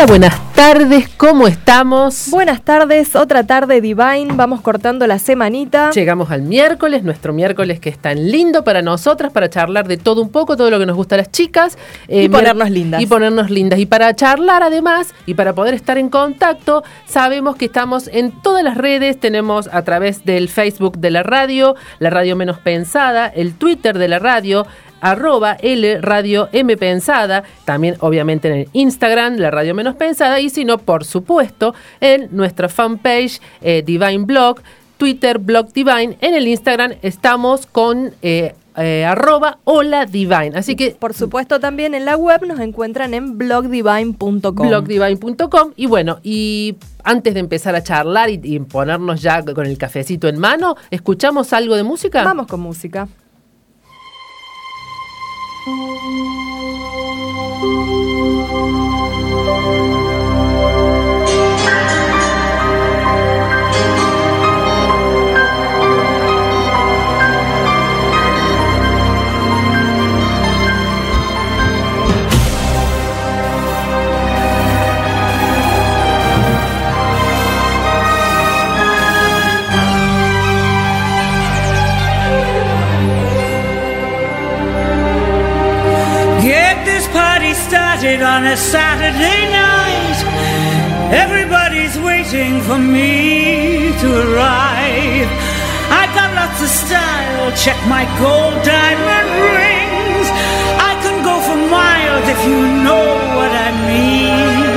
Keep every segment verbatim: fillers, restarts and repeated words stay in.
Hola, buenas tardes, ¿cómo estamos? Buenas tardes, otra tarde Divine, vamos cortando la semanita. Llegamos al miércoles, nuestro miércoles que es tan lindo para nosotras, para charlar de todo un poco, todo lo que nos gusta a las chicas. Eh, y ponernos lindas. Y ponernos lindas. Y para charlar además, y para poder estar en contacto, sabemos que estamos en todas las redes, tenemos a través del Facebook de la radio, la radio menos pensada, el Twitter de la radio, arroba L Radio M Pensada, también obviamente en el Instagram, la Radio Menos Pensada, y si no, por supuesto, en nuestra fanpage eh, Divine Blog, Twitter Blog Divine, en el Instagram estamos con eh, eh, arroba Hola Divine, así que por supuesto también en la web nos encuentran en blog divine punto com. blog divine punto com, y bueno, y antes de empezar a charlar y, y ponernos ya con el cafecito en mano, ¿escuchamos algo de música? Vamos con música. On a Saturday night, everybody's waiting for me to arrive. I got lots of style, check my gold diamond rings. I can go for miles if you know what I mean.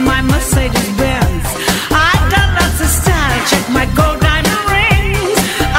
Mercedes-Benz. I got lots of style, check my gold diamond rings.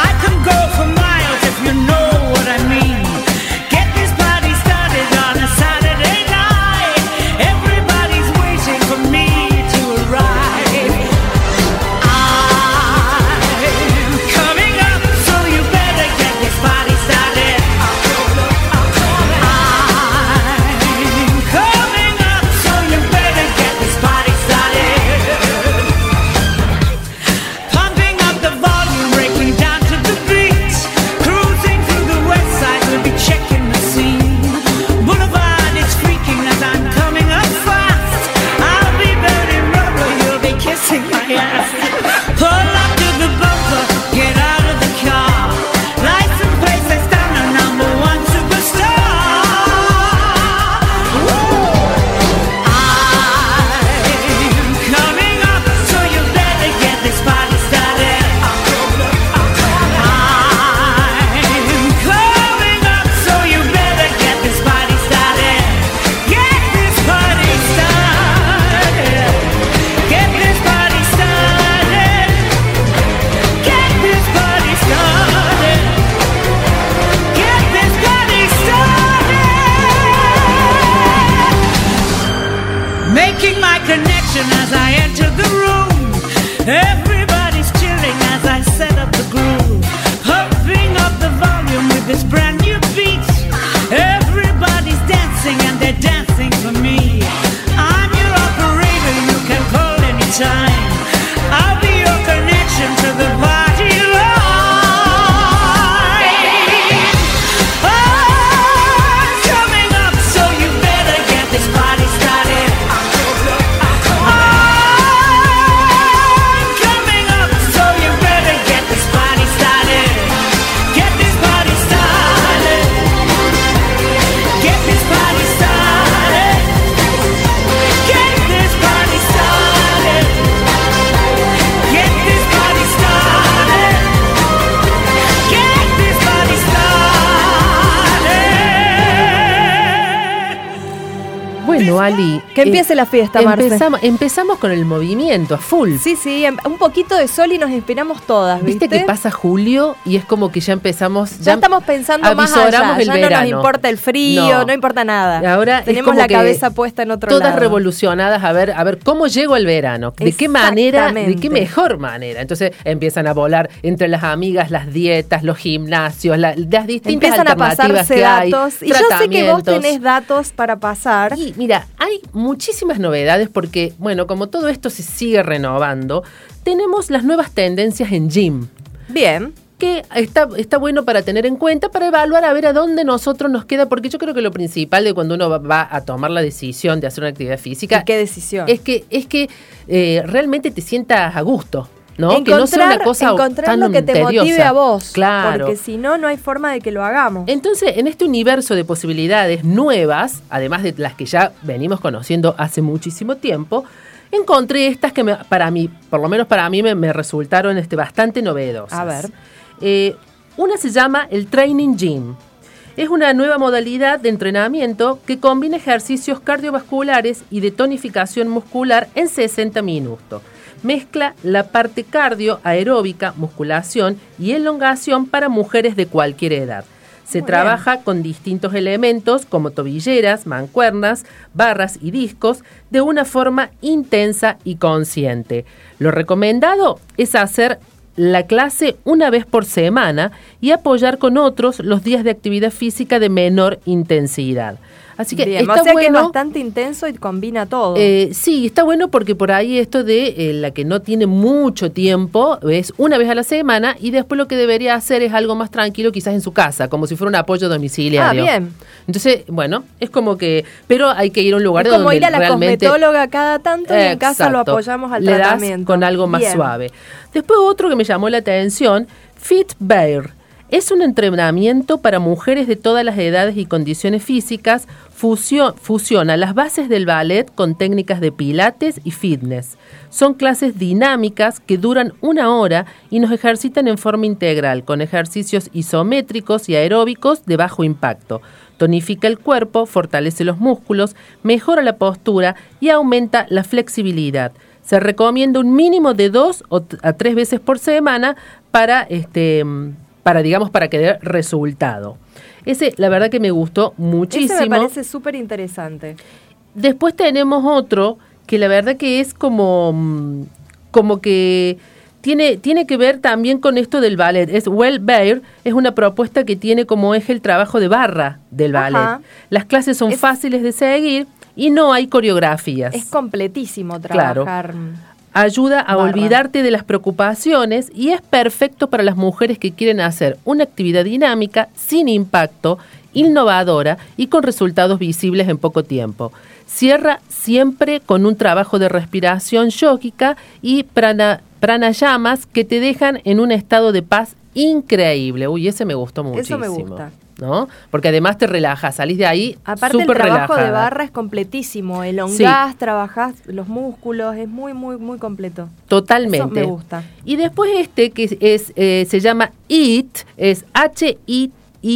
Bueno, Ali. Que empiece eh, la fiesta, Marce. Empezamos, empezamos con el movimiento a full. Sí, sí, un poquito de sol y nos inspiramos todas, ¿viste? Viste que pasa julio y es como que ya empezamos. Ya, ya estamos pensando más allá. El ya verano. No nos importa el frío, no, no importa nada. Ahora tenemos la cabeza puesta en otro todas lado. Todas revolucionadas a ver, a ver cómo llego al verano. De qué manera, de qué mejor manera. Entonces empiezan a volar entre las amigas las dietas, los gimnasios, la, las distintas empiezan alternativas a pasarse que datos. hay. Y yo sé que vos tenés datos para pasar. Y mira, hay muchísimas novedades porque, bueno, como todo esto se sigue renovando, tenemos las nuevas tendencias en gym. Bien. Que está, está bueno para tener en cuenta, para evaluar a ver a dónde nosotros nos queda, porque yo creo que lo principal de cuando uno va, va a tomar la decisión de hacer una actividad física. ¿Y qué decisión? Es que, es que eh, realmente te sientas a gusto. ¿No? Encontrar, que no sea una cosa encontrar tan lo que te tediosa. Motive a vos. Claro. Porque si no, no hay forma de que lo hagamos. Entonces, en este universo de posibilidades nuevas, además de las que ya venimos conociendo hace muchísimo tiempo, encontré estas que me, para mí, por lo menos para mí, me, me resultaron este, bastante novedosas. A ver. Eh, una se llama el Training Gym. Es una nueva modalidad de entrenamiento que combina ejercicios cardiovasculares y de tonificación muscular en sesenta minutos. Mezcla la parte cardio, aeróbica, musculación y elongación para mujeres de cualquier edad. Se Muy trabaja bien. Con distintos elementos como tobilleras, mancuernas, barras y discos de una forma intensa y consciente. Lo recomendado es hacer la clase una vez por semana y apoyar con otros los días de actividad física de menor intensidad. Así que Bien, está o sea bueno, que es bastante intenso y combina todo. Eh, sí, está bueno porque por ahí esto de eh, la que no tiene mucho tiempo es una vez a la semana y después lo que debería hacer es algo más tranquilo quizás en su casa, como si fuera un apoyo domiciliario. Ah, bien. Entonces, bueno, es como que, pero hay que ir a un lugar es donde como ir a la realmente, cosmetóloga cada tanto y exacto, en casa lo apoyamos al le tratamiento. Das con algo más bien. suave. Después otro que me llamó la atención, Fit Bear. Es un entrenamiento para mujeres de todas las edades y condiciones físicas, fusio, fusiona las bases del ballet con técnicas de pilates y fitness. Son clases dinámicas que duran una hora y nos ejercitan en forma integral, con ejercicios isométricos y aeróbicos de bajo impacto. Tonifica el cuerpo, fortalece los músculos, mejora la postura y aumenta la flexibilidad. Se recomienda un mínimo de dos o t- a tres veces por semana para este... para, digamos, para que dé resultado. Ese, la verdad que me gustó muchísimo. Ese me parece súper interesante. Después tenemos otro que la verdad que es como, como que tiene, tiene que ver también con esto del ballet. Es Well Bear, es una propuesta que tiene como eje el trabajo de barra del ballet. Ajá. Las clases son es, fáciles de seguir y no hay coreografías. Es completísimo trabajar. Claro. Ayuda a barra. Olvidarte de las preocupaciones y es perfecto para las mujeres que quieren hacer una actividad dinámica, sin impacto, innovadora y con resultados visibles en poco tiempo. Cierra siempre con un trabajo de respiración yógica y prana, pranayamas que te dejan en un estado de paz increíble. Uy, ese me gustó muchísimo. Eso me gusta. ¿No? Porque además te relajas, salís de ahí aparte súper el trabajo relajada. De barra es completísimo, elongás, sí. Trabajás los músculos, es muy, muy, muy completo. Totalmente. Eso me gusta. Y después este que es eh, se llama I T, es H I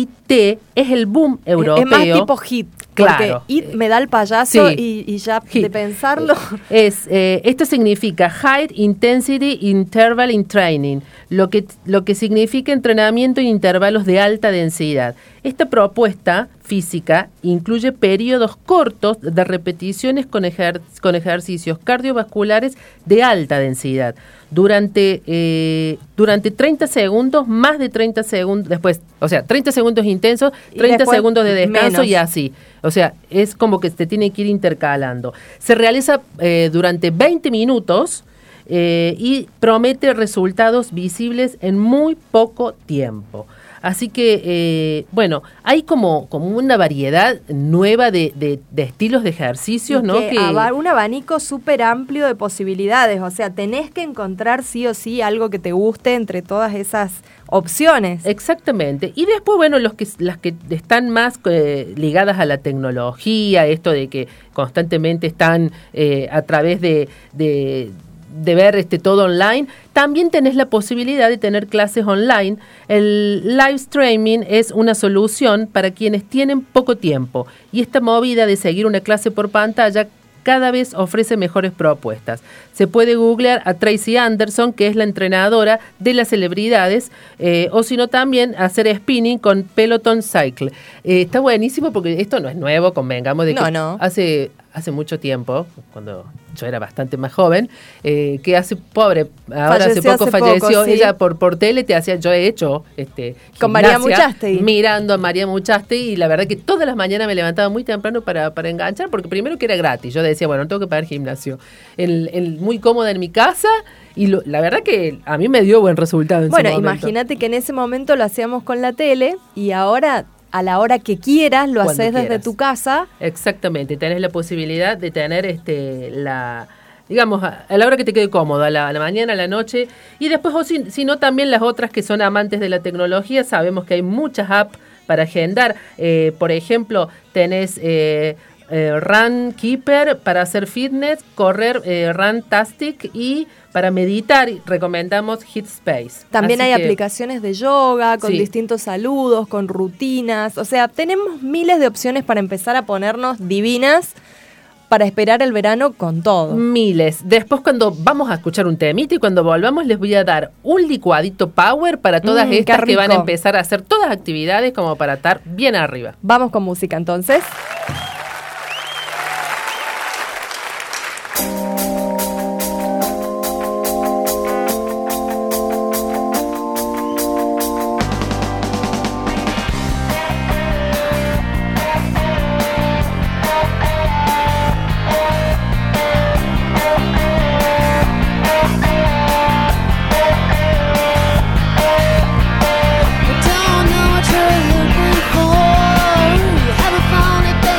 T, es el boom europeo. Es más tipo hit. Claro. Porque it me da el payaso sí. y, y ya hit. De pensarlo. Es, eh, esto significa High Intensity Interval in Training, lo que, lo que significa entrenamiento en intervalos de alta densidad. Esta propuesta física incluye periodos cortos de repeticiones con, ejer- con ejercicios cardiovasculares de alta densidad. Durante, eh, durante treinta segundos, más de treinta segundos, después, o sea, treinta segundos intensos, treinta segundos de descanso menos. Y así. O sea, es como que se tiene que ir intercalando. Se realiza eh, durante veinte minutos eh, y promete resultados visibles en muy poco tiempo. Así que, eh, bueno, hay como, como una variedad nueva de, de, de estilos de ejercicios, ¿no? Que, que un abanico súper amplio de posibilidades. O sea, tenés que encontrar sí o sí algo que te guste entre todas esas opciones. Exactamente. Y después, bueno, los que las que están más eh, ligadas a la tecnología, esto de que constantemente están eh, a través de... de de ver este todo online, también tenés la posibilidad de tener clases online. El live streaming es una solución para quienes tienen poco tiempo y esta movida de seguir una clase por pantalla cada vez ofrece mejores propuestas. Se puede googlear a Tracy Anderson, que es la entrenadora de las celebridades, eh, o si no también hacer spinning con Peloton Cycle. Eh, está buenísimo porque esto no es nuevo, convengamos de que no, no. hace... hace mucho tiempo, cuando yo era bastante más joven, eh, que hace, pobre, ahora falleció hace poco hace falleció, poco, sí. ella por, por tele te hacía, yo he hecho este con María Muchastegui, mirando a María Muchastegui, y la verdad que todas las mañanas me levantaba muy temprano para, para enganchar, porque primero que era gratis, yo decía, bueno, no tengo que pagar gimnasio, el, el, muy cómoda en mi casa, y lo, la verdad que a mí me dio buen resultado en bueno, ese momento. Imagínate que en ese momento lo hacíamos con la tele, y ahora a la hora que quieras, lo Cuando haces desde quieras. Tu casa. Exactamente, tenés la posibilidad de tener este la digamos, a, a la hora que te quede cómodo, a la, a la mañana, a la noche, y después, o si, si no, también las otras que son amantes de la tecnología, sabemos que hay muchas apps para agendar, eh, por ejemplo, tenés eh, eh, Run Keeper para hacer fitness, correr eh, Runtastic, y para meditar recomendamos Headspace. También Así hay que, aplicaciones de yoga, con sí. distintos saludos, con rutinas. O sea, tenemos miles de opciones para empezar a ponernos divinas para esperar el verano con todo. Miles. Después, cuando vamos a escuchar un temita y cuando volvamos, les voy a dar un licuadito power para todas Mm, estas qué que van a rico. empezar a hacer todas actividades como para estar bien arriba. Vamos con música entonces. Don't know what you're looking for. Haven't found it.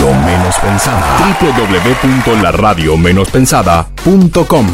radio menos pensada. doble u doble u doble u punto la radio menos pensada punto com.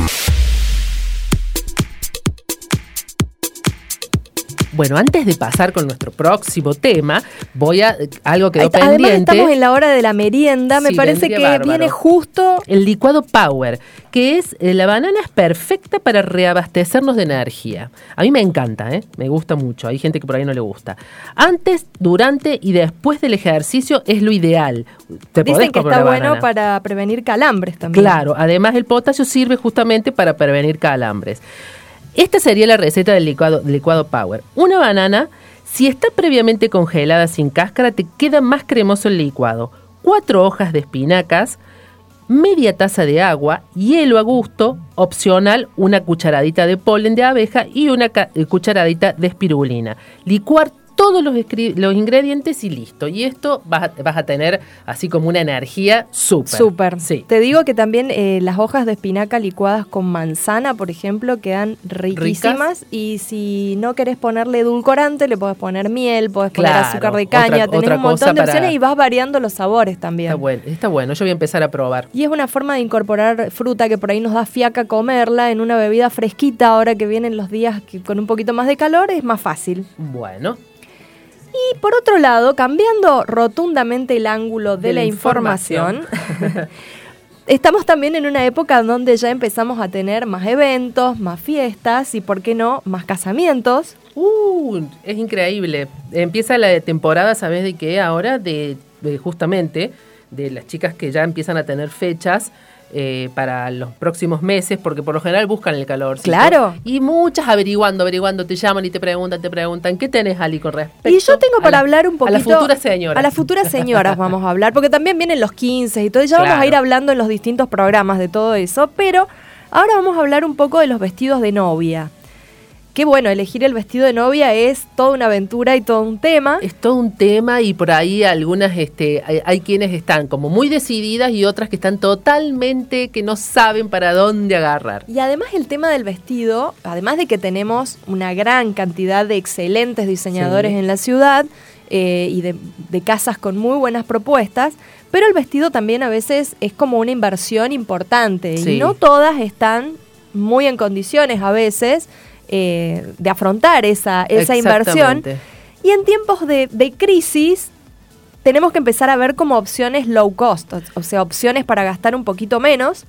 Bueno, antes de pasar con nuestro próximo tema, voy a algo quedó Además, pendiente. estamos en la hora de la merienda. Me Sí, parece vendría que bárbaro. viene justo. El licuado Power, que es eh, la banana es perfecta para reabastecernos de energía. A mí me encanta, ¿eh? Me gusta mucho. Hay gente que por ahí no le gusta. Antes, durante y después del ejercicio es lo ideal. Te podés Dicen que comer está la bueno banana. para prevenir calambres también. Claro, además el potasio sirve justamente para prevenir calambres. Esta sería la receta del licuado, del licuado Power. Una banana, si está previamente congelada sin cáscara, te queda más cremoso el licuado. Cuatro hojas de espinacas, media taza de agua, hielo a gusto, opcional, una cucharadita de polen de abeja y una ca- cucharadita de espirulina. Licuar todos los, escri- los ingredientes y listo. Y esto vas a, vas a tener así como una energía súper. Súper. Sí. Te digo que también eh, las hojas de espinaca licuadas con manzana, por ejemplo, quedan riquísimas. Ricas. Y si no querés ponerle edulcorante, le podés poner miel, podés poner Claro, azúcar de caña, otra- tenés otra un montón cosa de para- opciones y vas variando los sabores también. Está bueno, está bueno. Yo voy a empezar a probar. Y es una forma de incorporar fruta que por ahí nos da fiaca comerla en una bebida fresquita. Ahora que vienen los días que con un poquito más de calor, es más fácil. Bueno. Y por otro lado, cambiando rotundamente el ángulo de, De la la información, información. estamos también en una época donde ya empezamos a tener más eventos, más fiestas y, ¿por qué no?, más casamientos. Uh, es increíble. Empieza la temporada, ¿sabes de qué? Ahora de, de justamente de las chicas que ya empiezan a tener fechas eh, para los próximos meses, porque por lo general buscan el calor. Claro. Y muchas averiguando, averiguando, te llaman y te preguntan, te preguntan, ¿qué tenés, Ali, con respecto? Y yo tengo a para la- hablar un poquito... A las futuras señoras. A las futuras señoras vamos a hablar, porque también vienen los quince y todo, y ya vamos Claro. a ir hablando en los distintos programas de todo eso, pero ahora vamos a hablar un poco de los vestidos de novia. Qué bueno, elegir el vestido de novia es toda una aventura y todo un tema. Es todo un tema y por ahí algunas, este, hay, hay quienes están como muy decididas y otras que están totalmente que no saben para dónde agarrar. Y además el tema del vestido, además de que tenemos una gran cantidad de excelentes diseñadores Sí. en la ciudad eh, y de, de casas con muy buenas propuestas, pero el vestido también a veces es como una inversión importante Sí. y no todas están muy en condiciones a veces eh, de afrontar esa, esa inversión. Exactamente. Y en tiempos de, de crisis tenemos que empezar a ver como opciones low cost, o- o sea, opciones para gastar un poquito menos.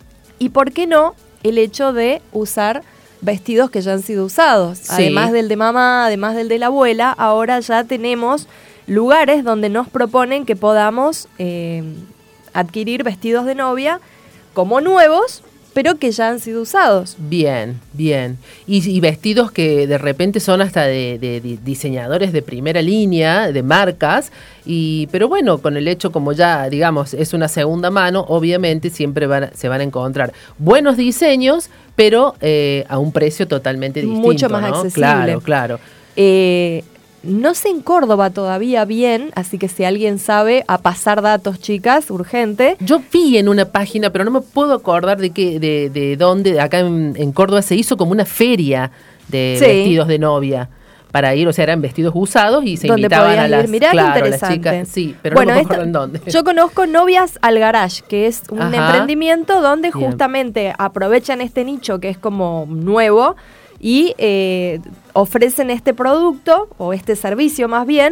Y por qué no el hecho de usar vestidos que ya han sido usados. Sí. Además del de mamá, además del de la abuela, ahora ya tenemos lugares donde nos proponen que podamos eh, adquirir vestidos de novia como nuevos, pero que ya han sido usados. Bien, bien. Y, y vestidos que de repente son hasta de, de- de diseñadores de primera línea, de marcas, y pero bueno, con el hecho como ya, digamos, es una segunda mano, obviamente siempre van a- se van a encontrar buenos diseños, pero eh, a un precio totalmente distinto. Mucho más ¿no? accesible. Claro, claro. Eh, no sé en Córdoba todavía bien, así que si alguien sabe, a pasar datos, chicas, urgente. Yo vi en una página, pero no me puedo acordar de qué, de, de dónde, acá en, en Córdoba se hizo como una feria de Sí. vestidos de novia para ir, o sea, eran vestidos usados y se Donde invitaban podías a ir. las, Mirá qué claro, a las interesante. chicas, sí, pero Bueno, no me esta- acuerdo en dónde. Yo conozco Novias al Garage, que es un Ajá. emprendimiento donde Bien. justamente aprovechan este nicho que es como nuevo y eh, ofrecen este producto o este servicio más bien.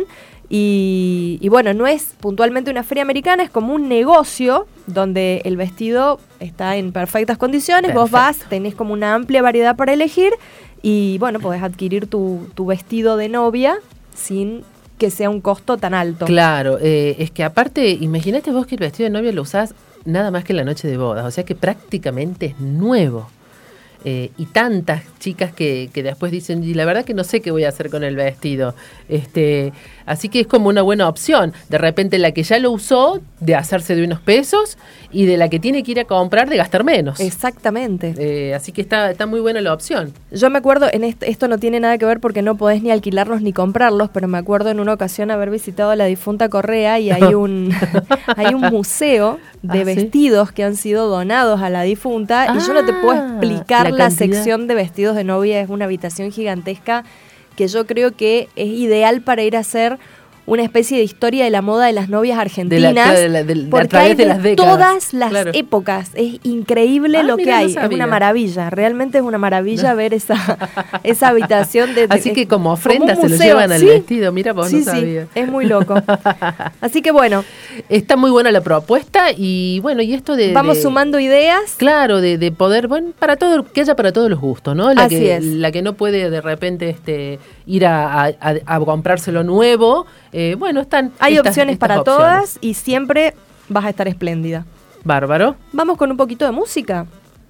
Y, y bueno, no es puntualmente una feria americana, es como un negocio donde el vestido está en perfectas condiciones. Vos vas, Perfecto. tenés como una amplia variedad para elegir y bueno, podés adquirir tu, tu vestido de novia sin que sea un costo tan alto. Claro, eh, es que aparte, imagínate vos que el vestido de novia lo usás nada más que en la noche de bodas, o sea que prácticamente es nuevo. Eh, y tantas chicas que, que después dicen, y la verdad que no sé qué voy a hacer con el vestido. Este, así que es como una buena opción. De repente la que ya lo usó, de hacerse de unos pesos, y de la que tiene que ir a comprar, de gastar menos. Exactamente. Eh, así que está, está muy buena la opción. Yo me acuerdo, en est- esto no tiene nada que ver porque no podés ni alquilarlos ni comprarlos, pero me acuerdo en una ocasión haber visitado a la difunta Correa y hay un, hay un museo de ¿Ah, sí? vestidos que han sido donados a la difunta y yo no te puedo Ah, explicar la la, cantidad. sección de vestidos de novia, es una habitación gigantesca que yo creo que es ideal para ir a hacer una especie de historia de la moda de las novias argentinas. De la, de la, de la, porque a través hay de de las décadas. todas las Claro. épocas. Es increíble Ah, lo mira, que hay. no Es una sabía. maravilla. Realmente es una maravilla ver esa, esa habitación. De, Así que como ofrenda un se lo museo. llevan al Sí. vestido. Mira, vos Sí, no sabías. sí, es muy loco. Así que bueno, Está muy buena la propuesta y bueno, y esto de... vamos de- sumando ideas. Claro, de, de poder, bueno, para todo, que haya para todos los gustos, ¿no? La Así que, es. La que no puede de repente este, ir a, a, a- a comprárselo nuevo, eh, bueno, están... Hay estas- opciones estas para opciones. todas y siempre vas a estar espléndida. Bárbaro. Vamos con un poquito de música.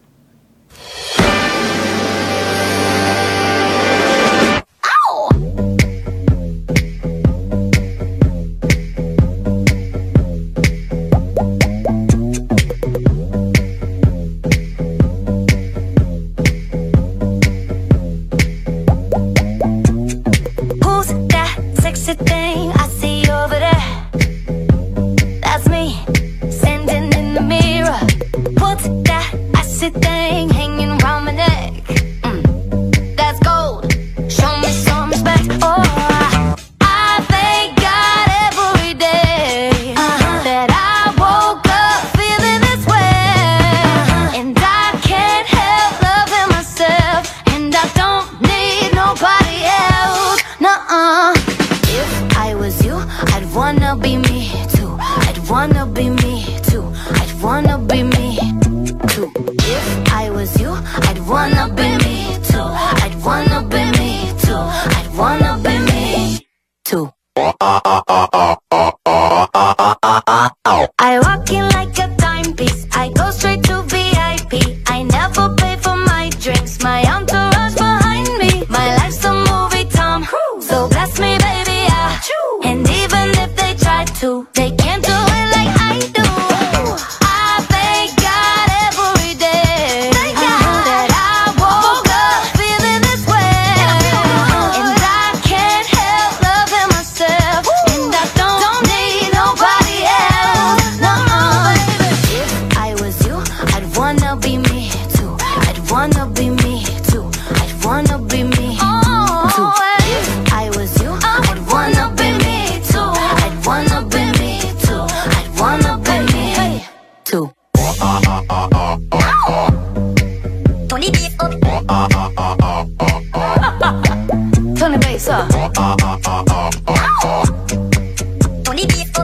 Who's that sexy thing I see over there? That's me, standing in the mirror. What's that ashy thing hanging round my neck? Mm, that's gold. Show me some respect. Oh, I thank God every day that I woke up feeling this way, and I can't help loving myself, and I don't need nobody else. Nuh-uh. If I was you, I'd wanna be me too. I'd wanna be me too. I'd wanna be me too. If I was you, I'd wanna be me too. I'd wanna be me too. I'd wanna be me too. I walk in like a timepiece. I go straight to V I P. I never pay for my drinks. My entourage behind me. My life's a movie, Tom. So bless me, baby, yeah. And even if they try to, they can't do it like I do. I thank God every day that I woke up feeling this way, and I can't help loving myself, and I don't need nobody else. No, baby. If I was you, I'd wanna be me too. I'd wanna be me too. I'd wanna be me too. If I was you, I'd wanna be me too. I'd wanna be me too. I'd wanna be me too. Turn the bass up. Turn the bass up. Turn the bass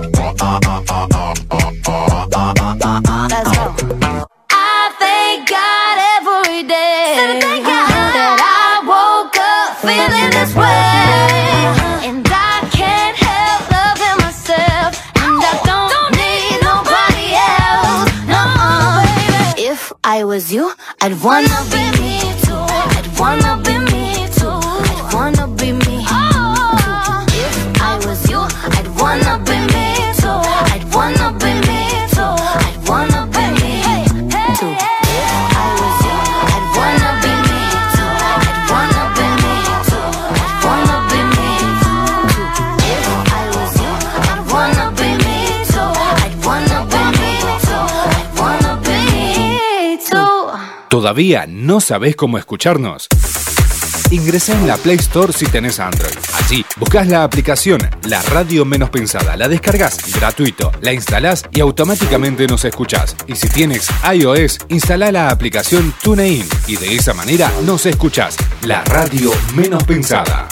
up. Let's go. I thank God every day that I woke up feeling this way, and I can't help loving myself, and I don't need nobody else. No, baby. If I was you, I'd wanna be me too. I'd wanna be me too. I'd wanna be me too. If I was you, I'd wanna be me too. I'd wanna be me too. I'd wanna be me too. If I was you, I'd wanna be me too. I'd wanna be me too. I'd wanna be me too. If I was you, I'd wanna be me too. I'd wanna be me too. I'd wanna be me too. ¿Todavía no sabés cómo escucharnos? Ingresá en la Play Store si tenés Android. Allí buscás la aplicación La Radio Menos Pensada, la descargas gratuito, la instalás y automáticamente nos escuchás. Y si tienes iOS, instalá la aplicación TuneIn y de esa manera nos escuchás. La Radio Menos Pensada.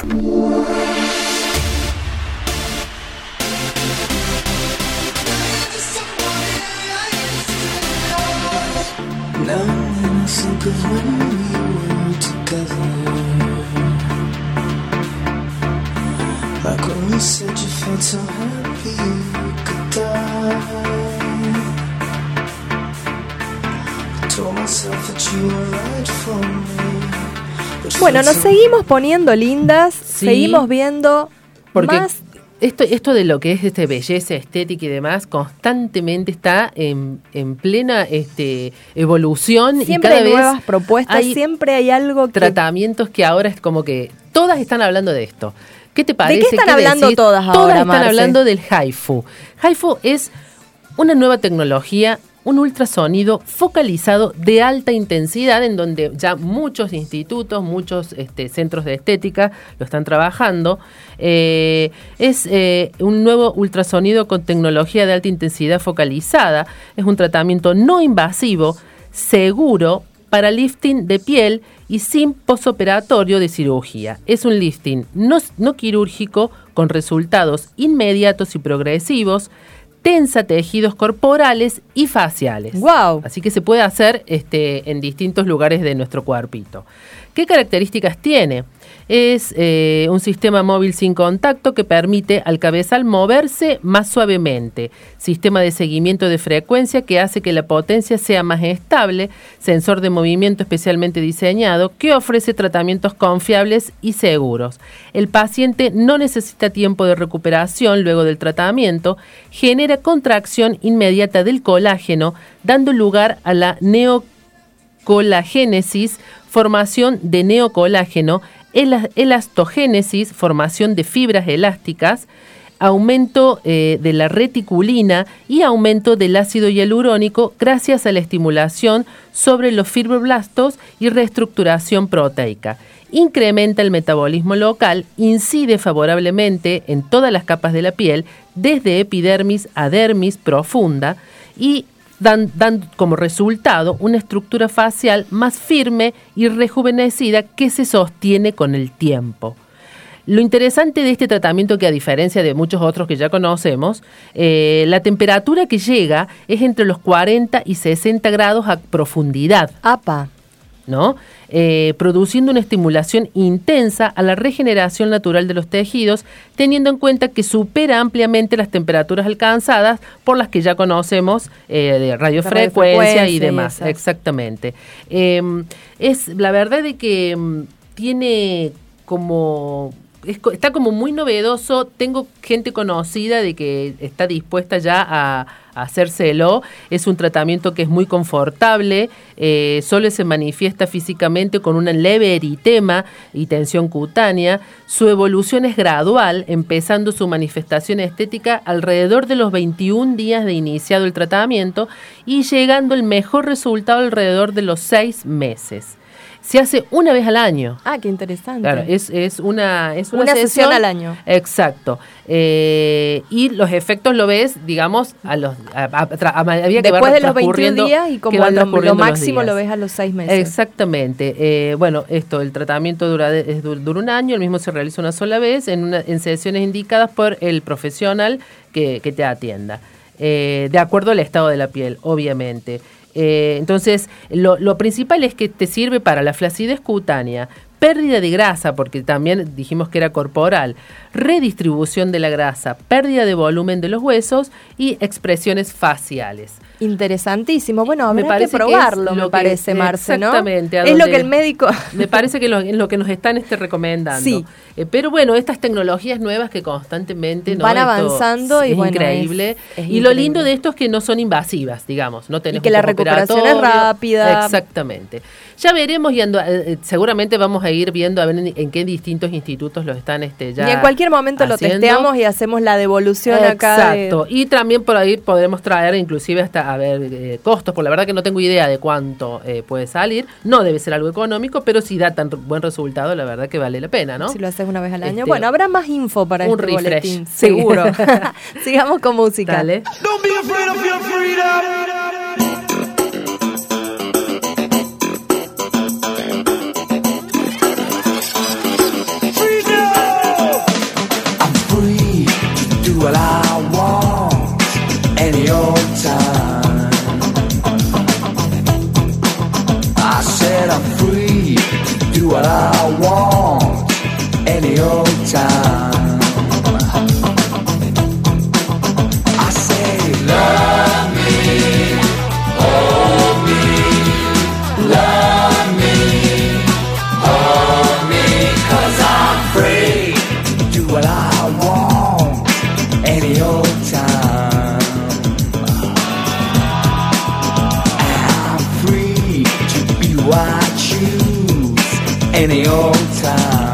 Now when I think of when we were together, like when we said you felt so happy you could die. I told myself that you were right for me, but Bueno, felt nos so- seguimos poniendo lindas, Sí. seguimos viendo Porque más. esto, esto de lo que es este belleza, estética y demás, constantemente está en, en plena este, evolución. Siempre y cada hay vez nuevas propuestas, hay siempre hay algo que... tratamientos que ahora es como que todas están hablando de esto. ¿Qué te parece? qué están hablando todas ahora, Todas están Marce? hablando del Haifu. Haifu es una nueva tecnología un ultrasonido focalizado de alta intensidad, en donde ya muchos institutos, muchos este, centros de estética lo están trabajando. Eh, es eh, un nuevo ultrasonido con tecnología de alta intensidad focalizada. Es un tratamiento no invasivo, seguro, para lifting de piel y sin posoperatorio de cirugía. Es un lifting no, no quirúrgico con resultados inmediatos y progresivos. Tensa tejidos corporales y faciales. Wow. Así que se puede hacer este, en distintos lugares de nuestro cuerpito. ¿Qué características tiene? Es eh, un sistema móvil sin contacto que permite al cabezal moverse más suavemente. Sistema de seguimiento de frecuencia que hace que la potencia sea más estable. Sensor de movimiento especialmente diseñado que ofrece tratamientos confiables y seguros. El paciente no necesita tiempo de recuperación luego del tratamiento. Genera contracción inmediata del colágeno, dando lugar a la neocolagénesis, formación de neocolágeno, elastogénesis, formación de fibras elásticas, aumento eh, de la reticulina y aumento del ácido hialurónico gracias a la estimulación sobre los fibroblastos y reestructuración proteica. Incrementa el metabolismo local, incide favorablemente en todas las capas de la piel, desde epidermis a dermis profunda, y dan, dan como resultado una estructura facial más firme y rejuvenecida que se sostiene con el tiempo. Lo interesante de este tratamiento, que a diferencia de muchos otros que ya conocemos, eh, la temperatura que llega es entre los cuarenta y sesenta grados a profundidad. ¡Apa! ¿No? Eh, produciendo una estimulación intensa a la regeneración natural de los tejidos, teniendo en cuenta que supera ampliamente las temperaturas alcanzadas por las que ya conocemos eh, de radiofrecuencia, radiofrecuencia y demás. Y exactamente. Eh, es la verdad de que um, tiene como... Es, está como muy novedoso. Tengo gente conocida de que está dispuesta ya a, a hacérselo. Es un tratamiento que es muy confortable, eh, solo se manifiesta físicamente con un leve eritema y tensión cutánea. Su evolución es gradual, empezando su manifestación estética alrededor de los veintiún días de iniciado el tratamiento y llegando el mejor resultado alrededor de los seis meses. Se hace una vez al año. Ah, qué interesante. Claro, es, es una es una, una sesión, sesión al año. Exacto. Eh, y los efectos lo ves, digamos, a los a, a, a, a medida que después va de los veintiún días y como lo, lo máximo lo ves a los seis meses. Exactamente. Eh, bueno, esto, el tratamiento dura, de, es, dura un año, el mismo se realiza una sola vez en, una, en sesiones indicadas por el profesional que, que te atienda. Eh, de acuerdo al estado de la piel, obviamente. Eh, entonces, lo, lo principal es que te sirve para la flacidez cutánea, pérdida de grasa, porque también dijimos que era corporal, redistribución de la grasa, pérdida de volumen de los huesos y expresiones faciales. Interesantísimo. Bueno, habrá me parece que probarlo, que me que, parece, Marce, ¿no? Exactamente. Es lo que el médico... Me parece que lo, es lo que nos están este, recomendando. Sí. Eh, pero bueno, estas tecnologías nuevas que constantemente... ¿no? van Esto avanzando y es bueno, increíble. Es, es y increíble. Lo lindo de esto es que no son invasivas, digamos. No tenés y que un la recuperación es rápida. Exactamente. Ya veremos y ando, eh, seguramente vamos a ir viendo a ver en, en qué distintos institutos los están este, ya y en cualquier momento haciendo. Lo testeamos y hacemos la devolución acá. Exacto. De... Y también por ahí podemos traer inclusive hasta, a ver, eh, costos, por la verdad que no tengo idea de cuánto eh, puede salir. No debe ser algo económico, pero si da tan buen resultado, la verdad que vale la pena, ¿no? Si lo haces una vez al año. Este, bueno, habrá más info para un este refresh, boletín. sí. Seguro. Sigamos con música. Dale. Don't be afraid of your freedom. What I want any old time. I said I'm free to do what I want any old time. I say love me, hold me, love me, hold me, 'cause I'm free to do what I want any old time. I'm free to be who I choose any old time.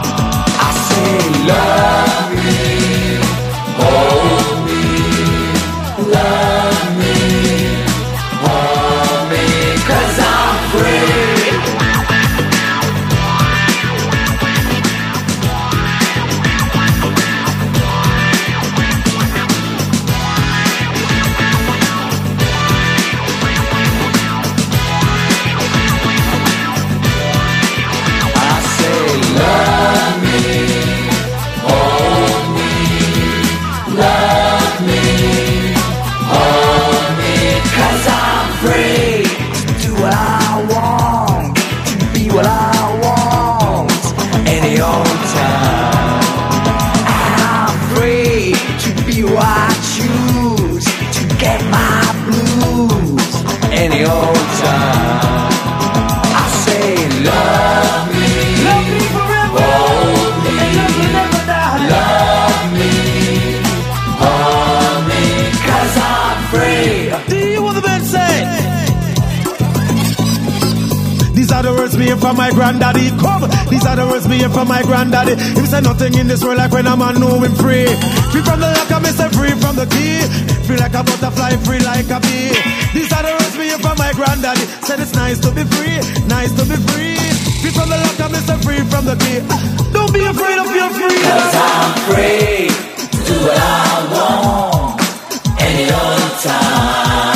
I say love me, hold me, any old time. I say love me, Love me forever. hold me, And love will never die. love me, hold me, 'cause I'm free. Do you what the man say? These are the words me hear from my granddaddy. Come, these are the words me hear from my granddaddy. Him say nothing in this world like when a man know him free. Free from the lock, I say free from the key. Free like a butterfly, free like a bee. These are the words me hear from my granddaddy. Said it's nice to be free, nice to be free. Free from the lock, I say free from the key. Don't be afraid of your freedom. 'Cause I'm free to do what I want any old time.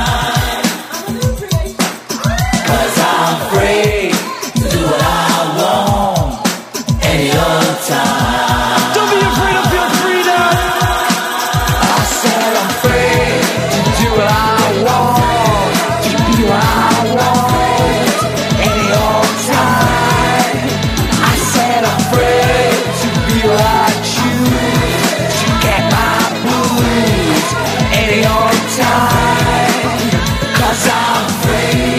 'Cause I'm free to do what I want any old time. Don't be afraid of your freedom. I said I'm free to do what I want, to be what I want any old time. I said I'm free to be what I choose, to get my blues any old time. 'Cause I'm free.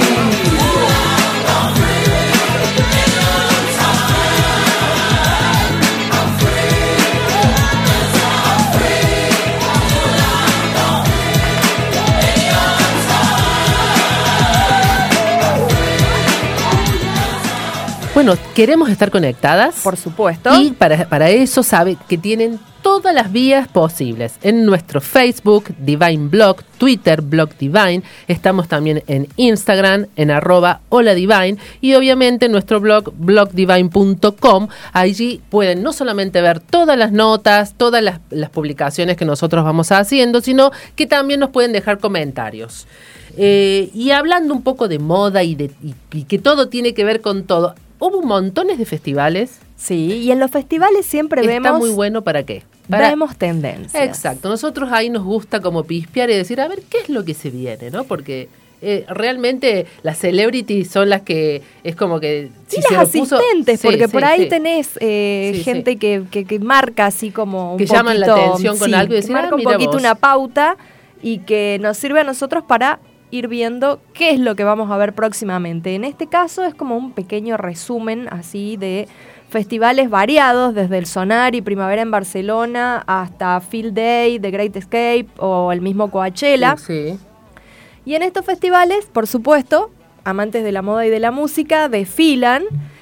Bueno, queremos estar conectadas. Por supuesto. Y para, para eso sabe que tienen todas las vías posibles. En nuestro Facebook, Divine Blog, Twitter, Blog Divine. Estamos también en Instagram, en arroba Hola Divine. Y obviamente en nuestro blog, blog divine punto com. Allí pueden no solamente ver todas las notas, todas las, las publicaciones que nosotros vamos haciendo, sino que también nos pueden dejar comentarios. Eh, y hablando un poco de moda y, de, y, y que todo tiene que ver con todo. Hubo montones de festivales. Sí, y en los festivales siempre Está vemos... muy bueno, ¿para qué? Para... Vemos tendencias. Exacto. Nosotros ahí nos gusta como pispear y decir, a ver, ¿qué es lo que se viene? ¿No? Porque eh, realmente las celebrities son las que es como que... Sí, si las se lo puso- asistentes, Sí, porque sí, por ahí sí. tenés eh, Sí, gente sí. Que, que, que marca así como un Que llaman la poquito, atención con sí, algo y que decir, marca ah, un mira poquito vos. una pauta y que nos sirve a nosotros para ir viendo qué es lo que vamos a ver próximamente. En este caso es como un pequeño resumen así de festivales variados, desde el Sonar y Primavera en Barcelona hasta Field Day, The Great Escape o el mismo Coachella. Sí. Y en estos festivales, por supuesto, amantes de la moda y de la música desfilan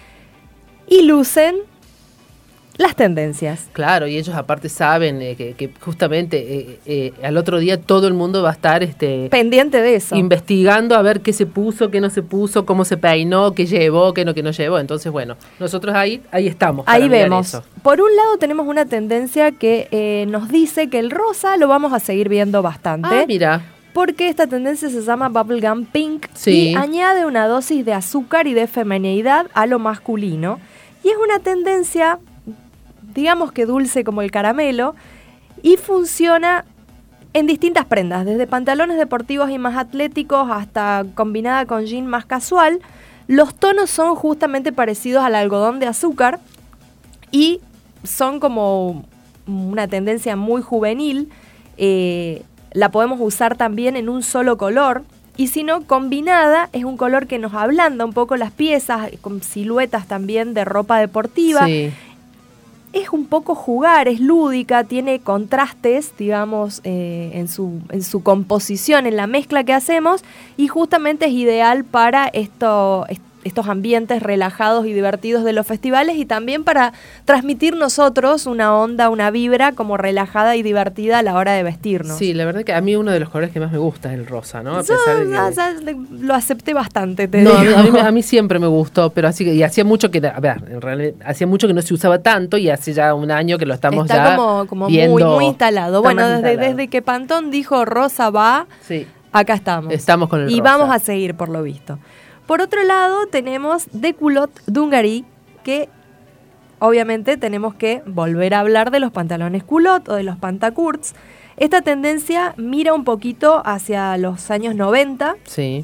y lucen las tendencias. Claro, y ellos aparte saben eh, que, que justamente eh, eh, al otro día todo el mundo va a estar este Pendiente de eso. investigando a ver qué se puso, qué no se puso, cómo se peinó, qué llevó, qué no, qué no llevó. Entonces, bueno, nosotros ahí ahí estamos. para Ahí mirar vemos. eso. Por un lado tenemos una tendencia que eh, nos dice que el rosa lo vamos a seguir viendo bastante. Ah, mira. Porque esta tendencia se llama Bubblegum Pink Sí. y añade una dosis de azúcar y de feminidad a lo masculino. Y es una tendencia, digamos que dulce como el caramelo, y funciona en distintas prendas, desde pantalones deportivos y más atléticos hasta combinada con jean más casual. Los tonos son justamente parecidos al algodón de azúcar y son como una tendencia muy juvenil. Eh, la podemos usar también en un solo color. Y si no, combinada es un color que nos ablanda un poco las piezas, con siluetas también de ropa deportiva. Sí. Es un poco jugar, es lúdica, tiene contrastes, digamos, eh, en, su, en su composición, en la mezcla que hacemos, y justamente es ideal para esto, est- estos ambientes relajados y divertidos de los festivales, y también para transmitir nosotros una onda, una vibra como relajada y divertida a la hora de vestirnos. Sí, la verdad que a mí uno de los colores que más me gusta es el rosa, ¿no? A Yo, pesar de que... ya- ya le- lo acepté bastante, te No, a mí, digo. a, mí, me- a mí siempre me gustó, pero así que, y hacía mucho que, a ver, en realidad, hacía mucho que no se usaba tanto y hace ya un año que lo estamos Está ya como, como viendo, muy, muy instalado. está Bueno, más desde, instalado. desde que Pantón dijo rosa va, Sí. acá estamos. Estamos con el Y rosa. vamos a seguir, por lo visto. Por otro lado, tenemos de culotte d'Hongrie, que obviamente tenemos que volver a hablar de los pantalones culotte o de los pantacourts. Esta tendencia mira un poquito hacia los años noventa. Sí.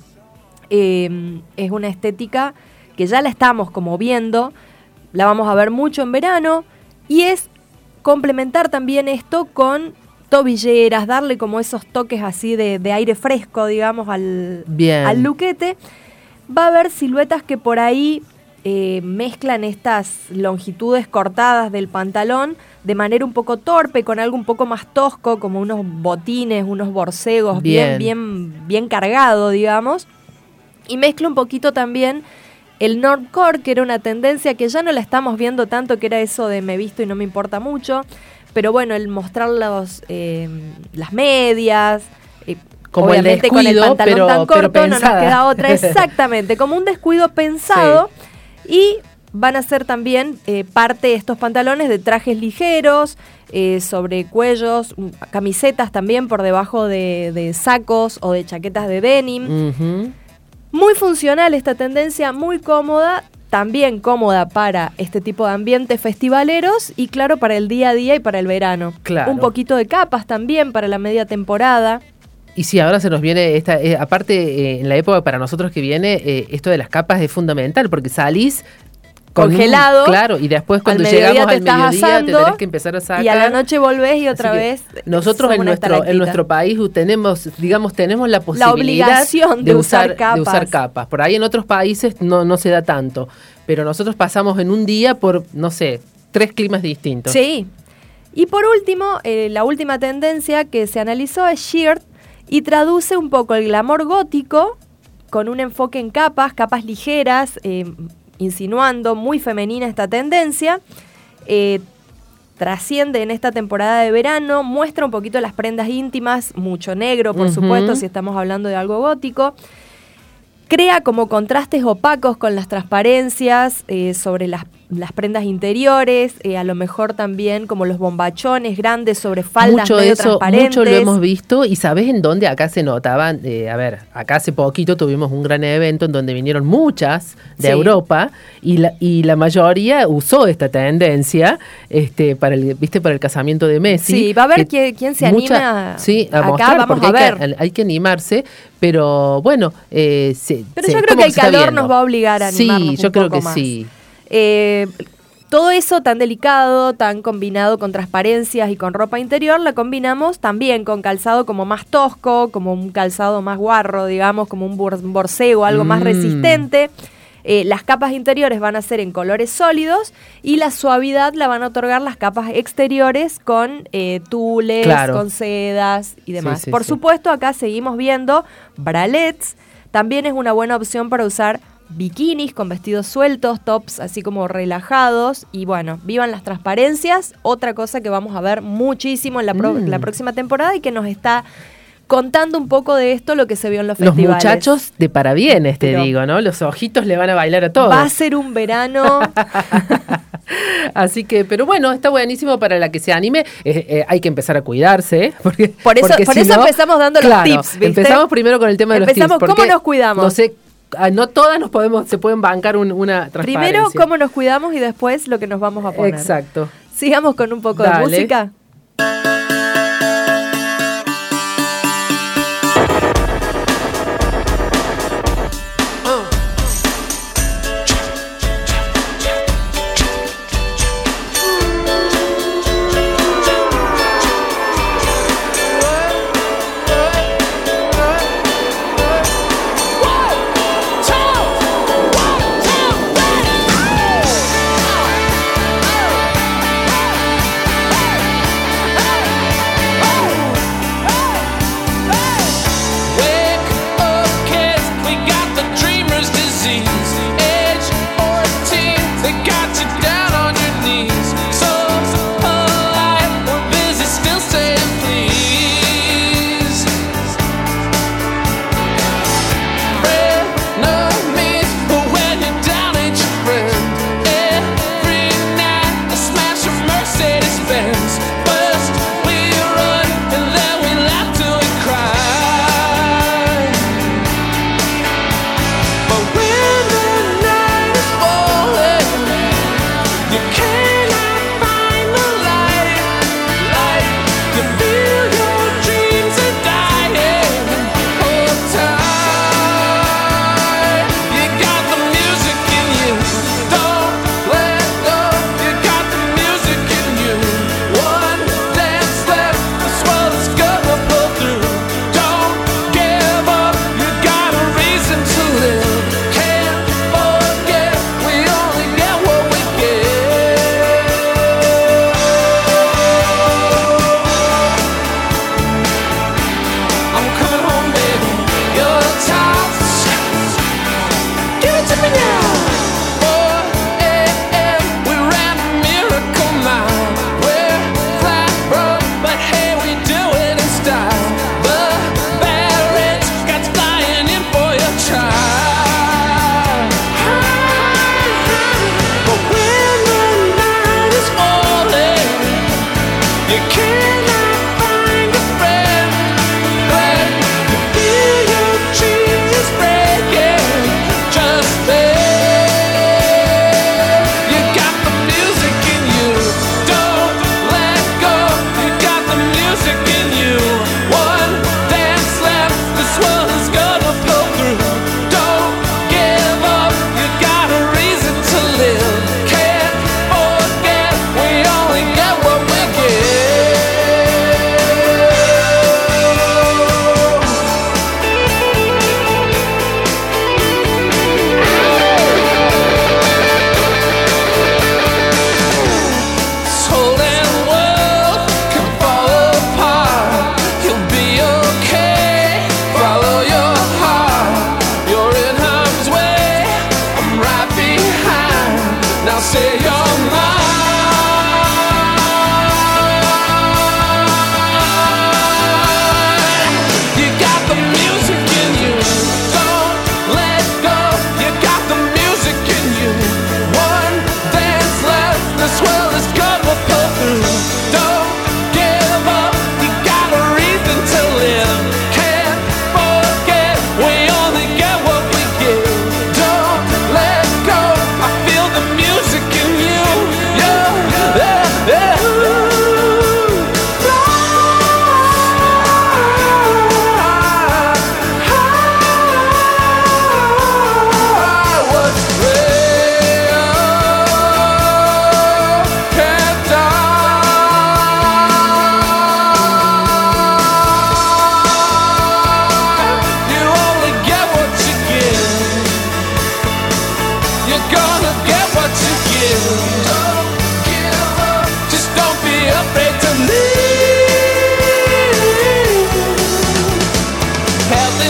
Eh, es una estética que ya la estamos como viendo, la vamos a ver mucho en verano, y es complementar también esto con tobilleras, darle como esos toques así de, de aire fresco, digamos, al, Bien. al luquete. Va a haber siluetas que por ahí eh, mezclan estas longitudes cortadas del pantalón de manera un poco torpe, con algo un poco más tosco, como unos botines, unos borcegos, bien, Bien. bien, bien cargado, digamos. Y mezcla un poquito también el normcore, que era una tendencia que ya no la estamos viendo tanto, que era eso de me visto y no me importa mucho. Pero bueno, el mostrar los, eh, las medias, eh, Como obviamente el con el descuido, pantalón pero- tan pero corto no nos pensada. queda otra. Exactamente, como un descuido pensado. Y van a ser también eh, parte estos pantalones de trajes ligeros, eh, sobre cuellos, mm, camisetas también por debajo de, de sacos o de chaquetas de denim. Ujú. Muy funcional esta tendencia, muy cómoda, también cómoda para este tipo de ambientes festivaleros y claro, para el día a día y para el verano. Claro. Un poquito de capas también para la media temporada. Y sí, ahora se nos viene, esta, eh, aparte eh, en la época para nosotros que viene, eh, esto de las capas es fundamental, porque salís con un- Congelado. claro, y después cuando Al mediodía llegamos te al estás mediodía te asando, tenés que empezar a sacar. y a la noche volvés y otra Así que vez. Nosotros sos en una nuestro, en estalactita. nuestro país tenemos, digamos, tenemos la posibilidad obligación de usar capas. de usar capas. Por ahí en otros países no, no se da tanto. Pero nosotros pasamos en un día por, no sé, tres climas distintos. Sí. Y por último, eh, la última tendencia que se analizó es sheer y traduce un poco el glamour gótico con un enfoque en capas, capas ligeras, eh, insinuando muy femenina esta tendencia. Eh, trasciende en esta temporada de verano, muestra un poquito las prendas íntimas, mucho negro, por Ujú. supuesto, si estamos hablando de algo gótico. Crea como contrastes opacos con las transparencias eh, sobre las, las prendas interiores, eh, a lo mejor también como los bombachones grandes sobre faldas Mucho medio eso, transparentes. mucho lo hemos visto. ¿Y sabés en dónde acá se notaban? Eh, a ver, acá hace poquito tuvimos un gran evento en donde vinieron muchas de Sí. Europa y la, y la mayoría usó esta tendencia este, para el, viste, para el casamiento de Messi. Sí, va a ver que quién- quién se anima sí, a acá, mostrar, vamos porque a hay ver. que, hay que animarse, pero bueno, eh, se- Pero se- yo creo como que el se está calor viendo. nos va a obligar a animarnos Sí, yo un creo poco que más. sí. Eh, todo eso tan delicado, tan combinado con transparencias y con ropa interior, la combinamos también con calzado como más tosco, como un calzado más guarro, digamos, como un bor- borcego, algo más Mm. resistente. Eh, las capas interiores van a ser en colores sólidos y la suavidad la van a otorgar las capas exteriores con eh, tules, Claro. con sedas y demás. Sí, sí, Por sí. supuesto, acá seguimos viendo bralets. También es una buena opción para usar bikinis con vestidos sueltos, tops así como relajados. Y bueno, vivan las transparencias. Otra cosa que vamos a ver muchísimo en la, pro- Mm. la próxima temporada y que nos está contando un poco de esto, lo que se vio en los Los festivales. muchachos de parabienes, te Pero- digo, ¿no? Los ojitos le van a bailar a todos. Va a ser un verano. Así que, pero bueno, está buenísimo para la que se anime. Eh, eh, hay que empezar a cuidarse, ¿eh? Porque, Por eso- porque por si eso no- empezamos dando los claro, tips, ¿viste? Empezamos primero con el tema de los Empezamos, tips. ¿cómo porque, nos cuidamos? No sé, ah, no todas nos podemos, se pueden bancar un- una transparencia. Primero, cómo nos cuidamos y después lo que nos vamos a poner. Exacto. Sigamos con un poco Dale. de música. One, two, one, two,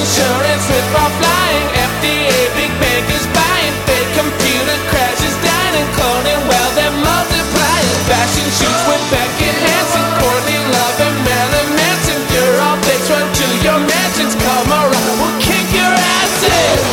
insurance with for flying. F D A, big bankers buying. Fake computer crashes, dying and cloning. Well, they're multiplying. Fashion shoots with Beckett Hansen, Courtney Love and Marilyn Manson. You're all bitch, run to your mansions. Come around, we'll kick your asses.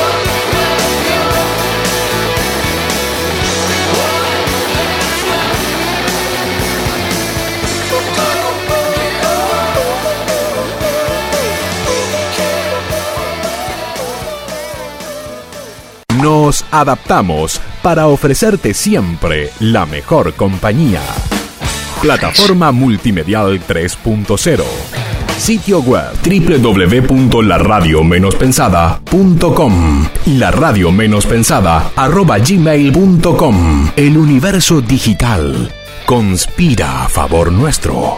Nos adaptamos para ofrecerte siempre la mejor compañía. Plataforma Multimedial tres punto cero. Sitio web doble u doble u doble u punto la radio menos pensada punto com. La radio menos pensada arroba gmail punto com. El universo digital conspira a favor nuestro.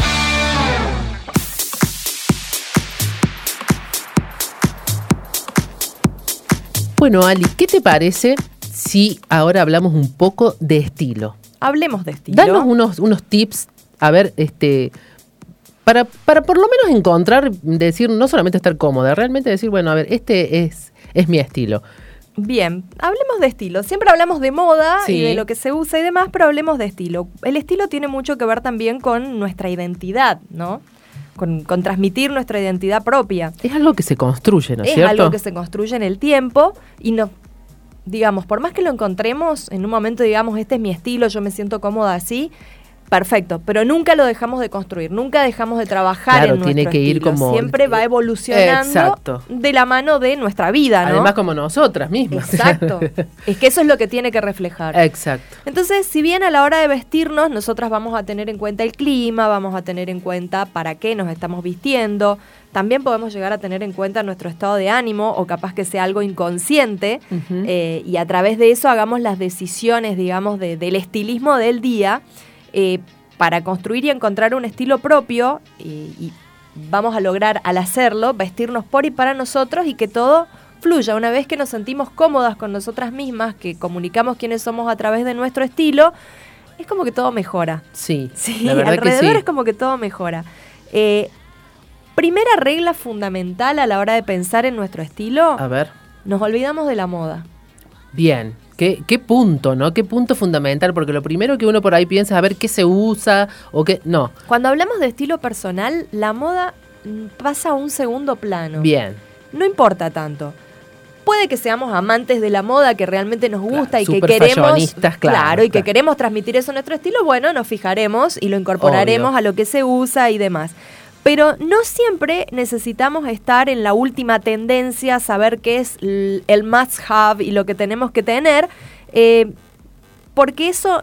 Bueno, Ali, ¿qué te parece si ahora hablamos un poco de estilo? Hablemos de estilo. Danos unos, unos tips, a ver, este, para, para por lo menos encontrar, decir, no solamente estar cómoda, realmente decir, bueno, a ver, este es, es mi estilo. Bien, hablemos de estilo. Siempre hablamos de moda Sí. y de lo que se usa y demás, pero hablemos de estilo. El estilo tiene mucho que ver también con nuestra identidad, ¿no? Con, con transmitir nuestra identidad propia. Es algo que se construye, ¿no es Es cierto? algo que se construye en el tiempo y no, digamos, por más que lo encontremos, en un momento digamos, este es mi estilo, yo me siento cómoda así, perfecto, pero nunca lo dejamos de construir, nunca dejamos de trabajar Claro, en tiene nuestro que ir estilo. como- Siempre va evolucionando Exacto. de la mano de nuestra vida, ¿no? Además como nosotras mismas. Exacto. Es que eso es lo que tiene que reflejar. Exacto. Entonces, si bien a la hora de vestirnos, nosotras vamos a tener en cuenta el clima, vamos a tener en cuenta para qué nos estamos vistiendo, también podemos llegar a tener en cuenta nuestro estado de ánimo o capaz que sea algo inconsciente Ujú. eh, y a través de eso hagamos las decisiones, digamos, de- del estilismo del día eh, para construir y encontrar un estilo propio y, y vamos a lograr al hacerlo vestirnos por y para nosotros y que todo fluya. Una vez que nos sentimos cómodas con nosotras mismas, que comunicamos quiénes somos a través de nuestro estilo, es como que todo mejora. Sí, Sí, la verdad que alrededor sí. es como que todo mejora. Eh, primera regla fundamental a la hora de pensar en nuestro estilo, A ver, nos olvidamos de la moda. bien. ¿Qué, qué punto, no? ¿Qué punto fundamental? Porque lo primero que uno por ahí piensa es a ver qué se usa o qué... No, Cuando hablamos de estilo personal, la moda mm, pasa a un segundo plano. bien. No importa tanto. Puede que seamos amantes de la moda, que realmente nos gusta Claro, y que súper queremos, fashionistas, claro, y que claro. queremos transmitir eso a nuestro estilo, bueno, nos fijaremos y lo incorporaremos Obvio. a lo que se usa y demás. Pero no siempre necesitamos estar en la última tendencia, saber qué es l- el must have y lo que tenemos que tener, eh, porque eso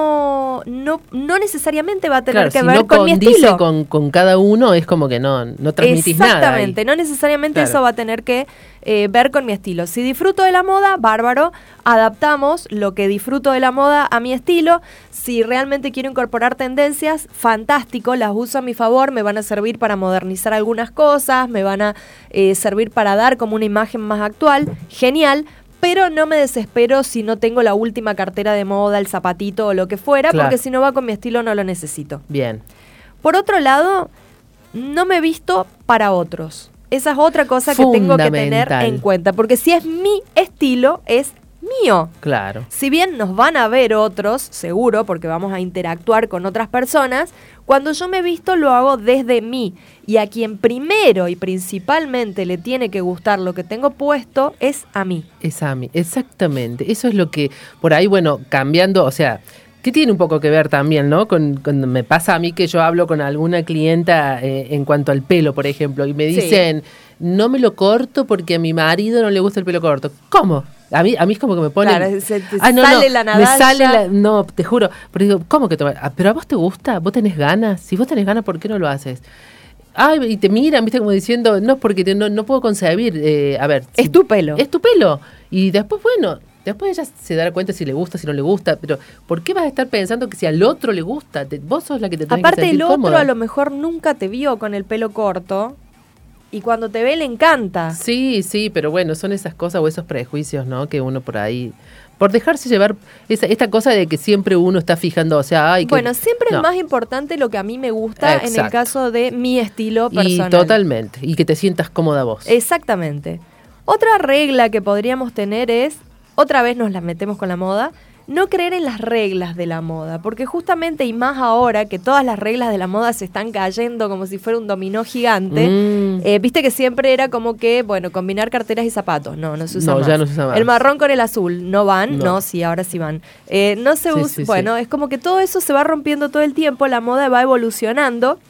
no, no, no necesariamente va a tener Claro, que si ver no con mi condice estilo. con, con cada uno, es como que no, no transmitís nada. ahí. Exactamente, no necesariamente Claro. eso va a tener que eh, ver con mi estilo. Si disfruto de la moda, bárbaro, adaptamos lo que disfruto de la moda a mi estilo. Si realmente quiero incorporar tendencias, fantástico, las uso a mi favor, me van a servir para modernizar algunas cosas, me van a eh, servir para dar como una imagen más actual, genial. Pero no me desespero si no tengo la última cartera de moda, el zapatito o lo que fuera, Claro. porque si no va con mi estilo no lo necesito. Bien. Por otro lado, no me visto para otros. Esa es otra cosa que tengo que tener Fundamental. en cuenta, porque si es mi estilo, es mío. Claro. Si bien nos van a ver otros, seguro, porque vamos a interactuar con otras personas, cuando yo me visto lo hago desde mí. Y a quien primero y principalmente le tiene que gustar lo que tengo puesto es a mí. Es a mí, exactamente. Eso es lo que, por ahí, bueno, cambiando, o sea, que tiene un poco que ver también, ¿no? Con, cuando me pasa a mí que yo hablo con alguna clienta eh, en cuanto al pelo, por ejemplo, y me Sí. dicen, no me lo corto porque a mi marido no le gusta el pelo corto. ¿Cómo? A mí, a mí es como que me ponen... Claro, se te Ah, no, sale no, la me nadalla. sale la... No, te juro. Pero digo, ¿cómo que te... ah, ¿pero a vos te gusta? ¿Vos tenés ganas? Si vos tenés ganas, ¿por qué no lo haces? Ay, y te miran, viste, como diciendo, no, porque te- no, no puedo concebir, eh, a ver... Es si- tu pelo. Es tu pelo. Y después, bueno, después ella se dará cuenta si le gusta, si no le gusta, pero ¿por qué vas a estar pensando que si al otro le gusta? Te- vos sos la que te tenés Aparte que sentir el otro cómoda. a lo mejor nunca te vio con el pelo corto y cuando te ve le encanta. Sí, sí, pero bueno, son esas cosas o esos prejuicios, ¿no? Que uno por ahí, por dejarse llevar, esa, esta cosa de que siempre uno está fijando, o sea, ay, que, Bueno, siempre no. es más importante lo que a mí me gusta en el Exacto. caso de mi estilo Y personal. totalmente, y que te sientas cómoda vos. Exactamente. Otra regla que podríamos tener es, otra vez nos la metemos con la moda, no creer en las reglas de la moda, porque justamente y más ahora que todas las reglas de la moda se están cayendo como si fuera un dominó gigante, Mm. eh, viste que siempre era como que, bueno, combinar carteras y zapatos, no, no se usa No, más. ya no se usa más. El marrón con el azul, no van, No. no, sí, ahora sí van. Eh, no se Sí, usa, sí, bueno, sí. es como que todo eso se va rompiendo todo el tiempo, la moda va evolucionando,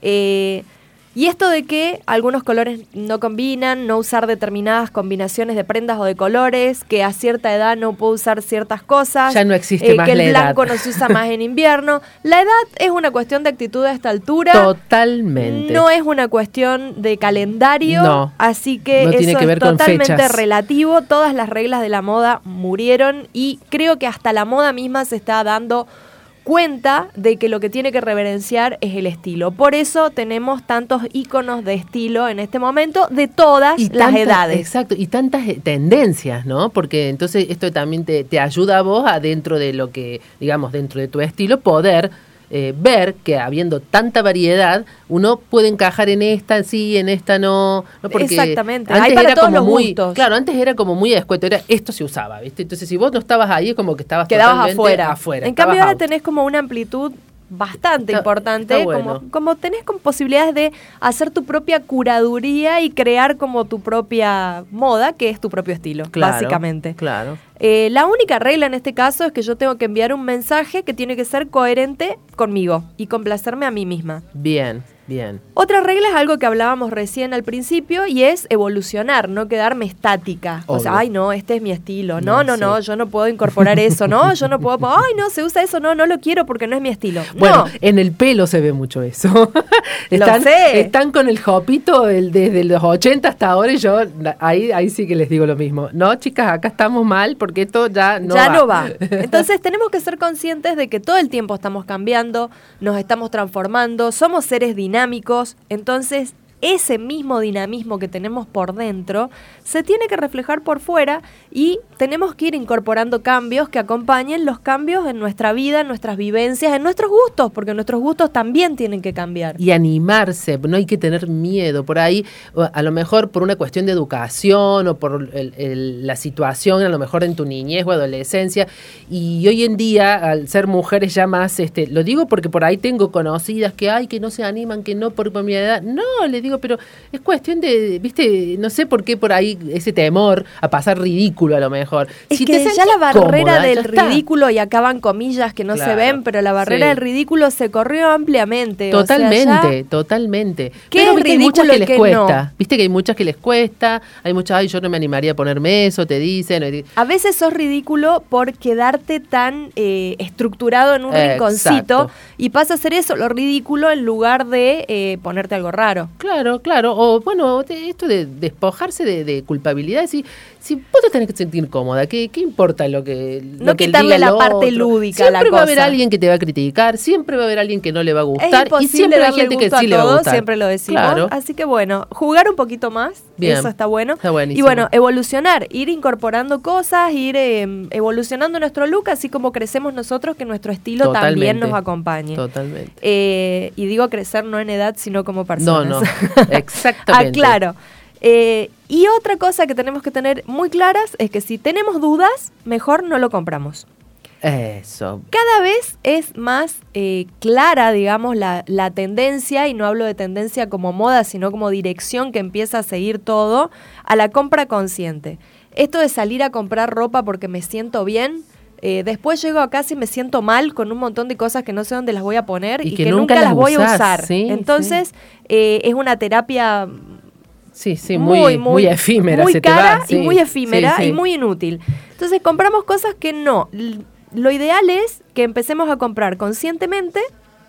eh, y esto de que algunos colores no combinan, no usar determinadas combinaciones de prendas o de colores, que a cierta edad no puedo usar ciertas cosas. Ya no existe más que el la edad. blanco no se usa más en invierno. La edad es una cuestión de actitud a esta altura. Totalmente. No es una cuestión de calendario, No. así que No eso tiene que ver es con totalmente fechas. relativo. Todas las reglas de la moda murieron y creo que hasta la moda misma se está dando cuenta de que lo que tiene que reverenciar es el estilo. Por eso tenemos tantos íconos de estilo en este momento de todas Y las tantas- edades. Exacto, y tantas eh, tendencias, ¿no? Porque entonces esto también te, te ayuda a vos a dentro de lo que, digamos, dentro de tu estilo, poder eh, ver que habiendo tanta variedad, uno puede encajar en esta sí, en esta no. no porque Exactamente, antes hay para era todos como los muy, gustos. Claro, antes era como muy descuento, era esto se usaba, ¿viste? Entonces si vos no estabas ahí es como que estabas Quedabas totalmente afuera. afuera. En estabas cambio ahora out. tenés como una amplitud bastante Está- importante, está bueno. como, como tenés con posibilidades de hacer tu propia curaduría y crear como tu propia moda, que es tu propio estilo, Claro, básicamente. Claro. Eh, la única regla en este caso es que yo tengo que enviar un mensaje que tiene que ser coherente conmigo y complacerme a mí misma. Bien, bien. Otra regla es algo que hablábamos recién al principio y es evolucionar, no quedarme estática. O sea, Obvio. ay no, este es mi estilo. No, no, No, no, sí. yo no puedo incorporar eso. No, yo no puedo. Ay, no, se usa eso. No, no lo quiero porque no es mi estilo. Bueno, no. en el pelo se ve mucho eso. están, sé. están con el jopito el, desde los ochenta hasta ahora y yo na- ahí, ahí sí que les digo lo mismo. No, chicas, acá estamos mal porque esto ya no ya va. no va. Entonces tenemos que ser conscientes de que todo el tiempo estamos cambiando, nos estamos transformando, somos seres dinámicos, entonces ese mismo dinamismo que tenemos por dentro se tiene que reflejar por fuera y tenemos que ir incorporando cambios que acompañen los cambios en nuestra vida, en nuestras vivencias, en nuestros gustos, porque nuestros gustos también tienen que cambiar. Y animarse, no hay que tener miedo. Por ahí, o a lo mejor por una cuestión de educación o por el- el- la situación, a lo mejor en tu niñez o adolescencia. Y hoy en día, al ser mujeres ya más, este, lo digo porque por ahí tengo conocidas que hay que no se animan, que no por, por mi edad. No, le digo, pero es cuestión de, viste, no sé por qué por ahí ese temor a pasar ridículo a lo mejor. Es Si que te ya sentís la barrera cómoda, del ya está. ridículo, y acá van comillas que no se Claro, ven, pero la barrera sí. del ridículo se corrió ampliamente. o sea, Totalmente, ya- totalmente. ¿Qué Pero es viste, hay muchas ridículo que y les qué cuesta. no? Viste que hay muchas que les cuesta. Hay muchas, ay, yo no me animaría a ponerme eso, te dicen. y- A veces sos ridículo por quedarte tan eh, estructurado en un Exacto. rinconcito y pasa a ser eso, lo ridículo, en lugar de eh, ponerte algo raro. Claro, claro. O bueno, de- esto de despojarse de, de culpabilidad. Si, si vos te tenés que sentir cómoda, ¿qué, qué importa lo que No lo que quitarle diga el la parte otro? lúdica a la Siempre va a haber cosa. alguien que te va a criticar, siempre va a haber alguien que no le va a Es gustar. Y imposible siempre hay darle gente que gusto sí a le va a todos, gustar. siempre lo decimos. Claro. Así que bueno, jugar un poquito más, Bien. eso está bueno. Está buenísimo. Y bueno, evolucionar, ir incorporando cosas, ir eh, evolucionando nuestro look, así como crecemos nosotros, que nuestro estilo también Totalmente. nos acompañe. Totalmente. Eh, y digo crecer no en edad, sino como No, personas. no. Exactamente. Ah, claro. Eh, y otra cosa que tenemos que tener muy claras es que si tenemos dudas, mejor no lo compramos. Eso. Cada vez es más eh, clara, digamos, la, la tendencia, y no hablo de tendencia como moda, sino como dirección que empieza a seguir todo, a la compra consciente. Esto de salir a comprar ropa porque me siento bien, eh, después llego a casa y me siento mal con un montón de cosas que no sé dónde las voy a poner y, que, nunca, las voy usás, a usar. sí, Entonces, eh, es una terapia Sí, sí, muy, muy, efímera. muy se te cara va, sí, y muy efímera sí, sí. y muy inútil. Entonces compramos cosas que no. L- Lo ideal es que empecemos a comprar conscientemente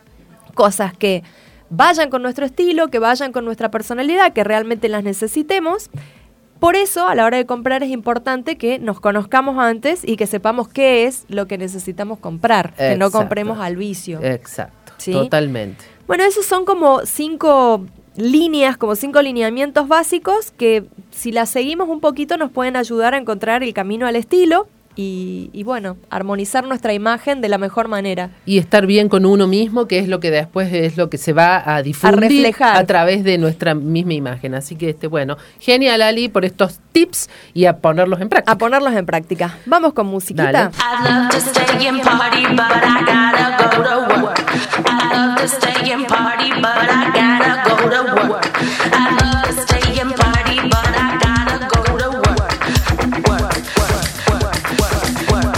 cosas que vayan con nuestro estilo, que vayan con nuestra personalidad, que realmente las necesitemos. Por eso, a la hora de comprar es importante que nos conozcamos antes y que sepamos qué es lo que necesitamos comprar, que no Exacto. compremos al vicio. Exacto, ¿Sí? totalmente. Bueno, esos son como cinco líneas, como cinco lineamientos básicos que si las seguimos un poquito nos pueden ayudar a encontrar el camino al estilo y, y bueno, armonizar nuestra imagen de la mejor manera. Y estar bien con uno mismo, que es lo que después es lo que se va a difundir, a reflejar a través de nuestra misma imagen. Así que, este bueno, genial, Ali, por estos tips y a ponerlos en práctica. A ponerlos en práctica. Vamos con musiquita. Dale. I love to stay and party, but I gotta go to work. I love to stay and party, but I gotta go to work. I love to stay and party, but I gotta go to work. Work, work, work, work, work,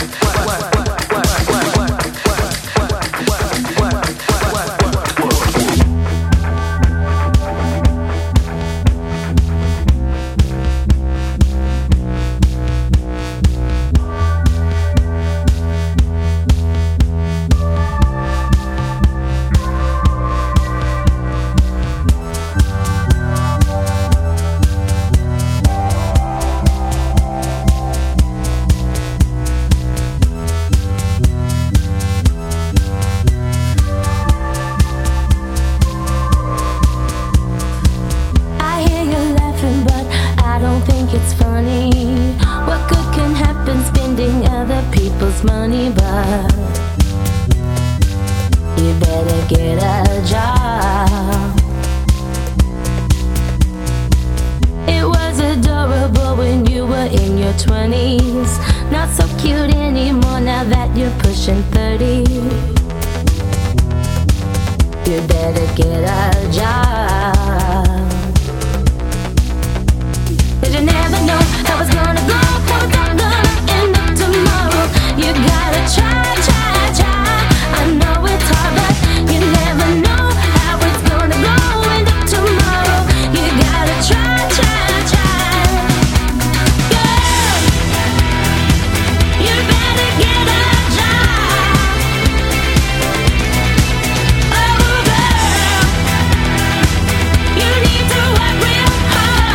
it's funny. What good can happen spending other people's money? But you better get a job. It was adorable when you were in your twenties. Not so cute anymore now that you're pushing thirty. You better get a job. Cause you never know how it's gonna go, how it's all gonna end up tomorrow. You gotta try, try, try. I know it's hard, but you never know how it's gonna go, end up tomorrow. You gotta try, try, try. Girl, you better get a job. Oh girl, you need to work real hard.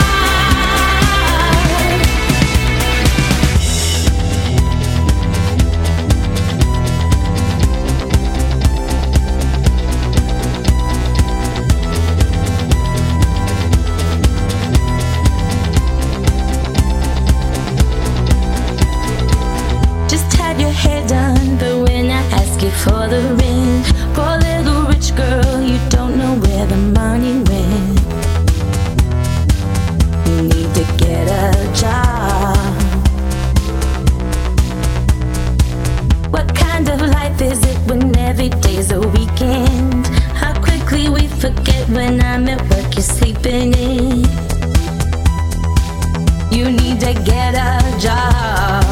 Just had your hair done, but when I ask you for the rent, poor little rich girl, you don't know where the money went. You need to get a job. What kind of life is it when every day's a weekend? How quickly we forget when I'm at work, you're sleeping in. You need to get a job.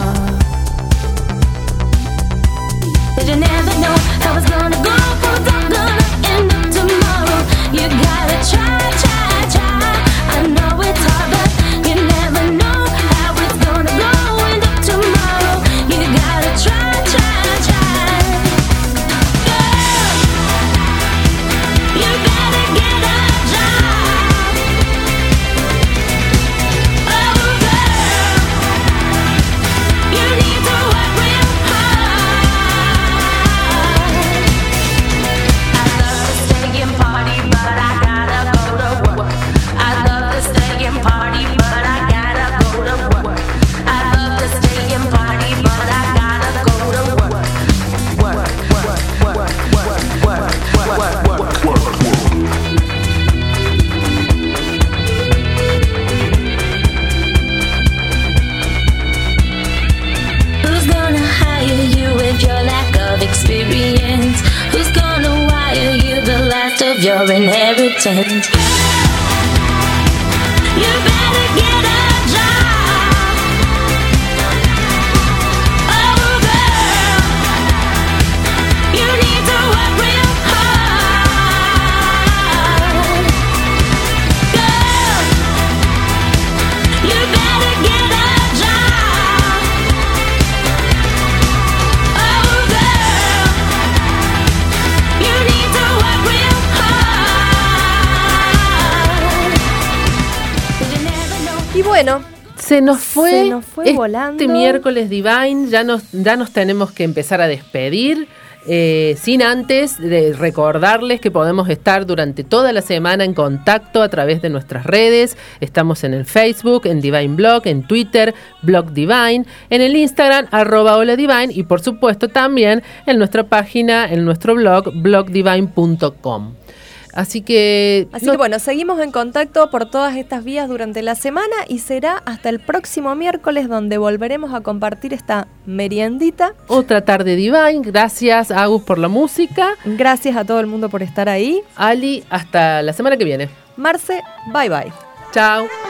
But you never know how it's gonna go, how it's all gonna end up tomorrow. You gotta try, try, try. I know it's hard, but you never know how it's gonna go, end up tomorrow. You gotta try, try, try. Girl, you better get a job. Oh girl, you need to work real hard. I love to stay and party, but I gotta go to work. I love to stay and party, but I gotta go to work. I love to stay and party, but I gotta go to work. Work, work, work, work, work, work, work, work. Who's gonna hire you with your lack of experience? Who's gonna wire you the last of your inheritance? You better get a job. Oh girl, you need to work real hard. Girl, you better get a job. Oh girl, you need to work real hard. 'Cause you never know. Y bueno, Se nos fue, Se nos fue este volando. miércoles Divine, ya nos, ya nos tenemos que empezar a despedir. Eh, sin antes de recordarles que podemos estar durante toda la semana en contacto a través de nuestras redes. Estamos en el Facebook, en Divine Blog, en Twitter, Blog Divine, en el Instagram, arroba Hola Divine, y por supuesto también en nuestra página, en nuestro blog, blog divine punto com. Así que... Así no, que bueno, seguimos en contacto por todas estas vías durante la semana y será hasta el próximo miércoles donde volveremos a compartir esta meriendita. Otra tarde Divine. Gracias, Agus, por la música. Gracias a todo el mundo por estar ahí. Ali, hasta la semana que viene. Marce, bye bye. Chao.